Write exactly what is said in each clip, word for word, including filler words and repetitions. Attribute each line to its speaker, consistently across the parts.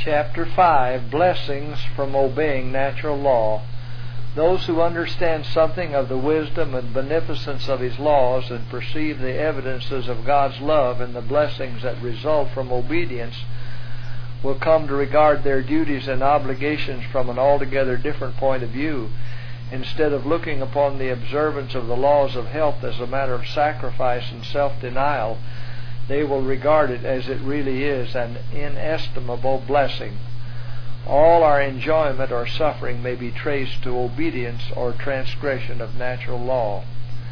Speaker 1: Chapter five, Blessings from Obeying Natural Law. Those who understand something of the wisdom and beneficence of His laws and perceive the evidences of God's love and the blessings that result from obedience will come to regard their duties and obligations from an altogether different point of view. Instead of looking upon the observance of the laws of health as a matter of sacrifice and self-denial, they will regard it as it really is, an inestimable blessing. All our enjoyment or suffering may be traced to obedience or transgression of natural law.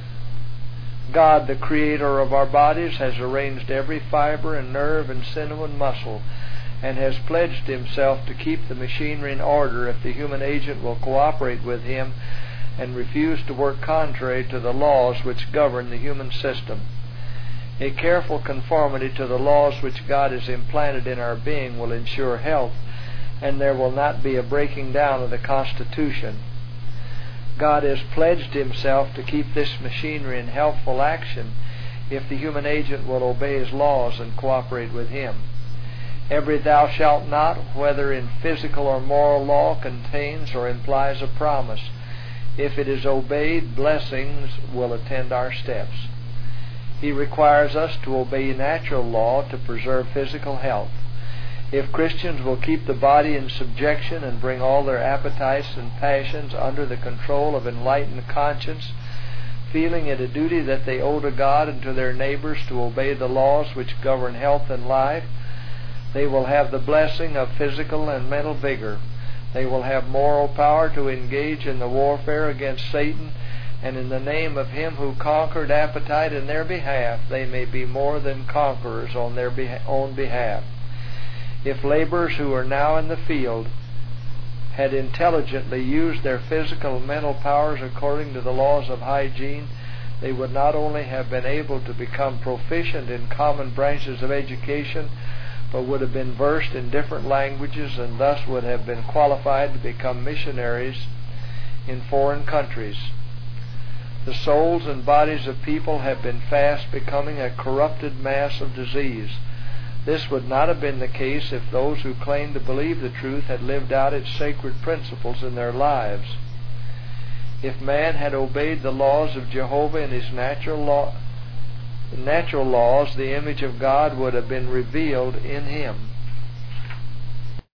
Speaker 1: God, the Creator of our bodies, has arranged every fiber and nerve and sinew and muscle, and has pledged Himself to keep the machinery in order if the human agent will cooperate with Him and refuse to work contrary to the laws which govern the human system. A careful conformity to the laws which God has implanted in our being will ensure health, and there will not be a breaking down of the Constitution. God has pledged Himself to keep this machinery in healthful action if the human agent will obey His laws and cooperate with Him. Every "thou shalt not," whether in physical or moral law, contains or implies a promise. If it is obeyed, blessings will attend our steps. He requires us to obey natural law to preserve physical health. If Christians will keep the body in subjection and bring all their appetites and passions under the control of enlightened conscience, feeling it a duty that they owe to God and to their neighbors to obey the laws which govern health and life, they will have the blessing of physical and mental vigor. They will have moral power to engage in the warfare against Satan, and in the name of Him who conquered appetite in their behalf, they may be more than conquerors on their beha- own behalf. If laborers who are now in the field had intelligently used their physical and mental powers according to the laws of hygiene, they would not only have been able to become proficient in common branches of education, but would have been versed in different languages, and thus would have been qualified to become missionaries in foreign countries. The souls and bodies of people have been fast becoming a corrupted mass of disease. This would not have been the case if those who claimed to believe the truth had lived out its sacred principles in their lives. If man had obeyed the laws of Jehovah and His natural law, natural laws, the image of God would have been revealed in him.